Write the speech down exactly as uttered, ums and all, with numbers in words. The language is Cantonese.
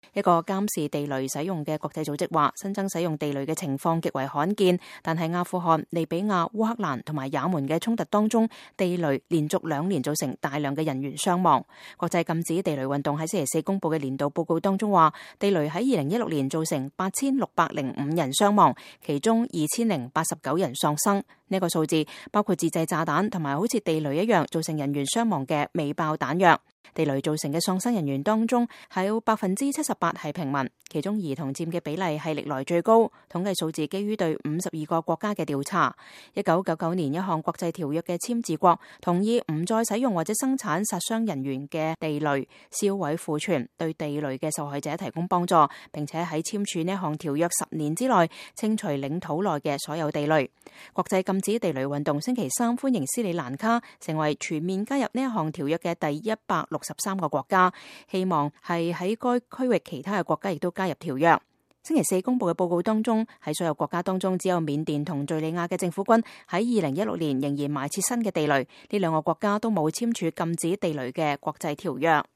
一個監視地雷使用嘅國際組織話，新增使用地雷嘅情況極為罕見，但係阿富汗、利比亞、烏克蘭同埋也門嘅衝突當中，地雷連續兩年造成大量嘅人員傷亡。國際禁止地雷運動喺星期四公布嘅年度報告當中話，地雷喺二零一六年造成八千六百零五人傷亡，其中二千零八十九人喪生。呢個數字包括自製炸彈同埋好似地雷一樣造成人員傷亡嘅未爆彈藥。地雷造成嘅喪生人員當中，係有百分之七十八係平民，其中兒童佔嘅比例係歷來最高。統計數字基於對五十二個國家嘅調查。一九九九年一項國際條約嘅簽字國同意唔再使用或者生產殺傷人員嘅地雷，銷毀庫存，對地雷嘅受害者提供幫助，並且喺簽署呢項條約十年之內清除領土內嘅所有地雷。國際禁止地雷運動星期三歡迎斯里蘭卡成為全面加入呢一項條約嘅第一百六十三個國家，希望係喺該區域其他嘅國家亦都加入條約。星期四公布嘅報告當中，喺所有國家當中，只有緬甸同敘利亞嘅政府軍喺二零一六年仍然埋設新嘅地雷，呢兩個國家都冇簽署禁止地雷嘅國際條約。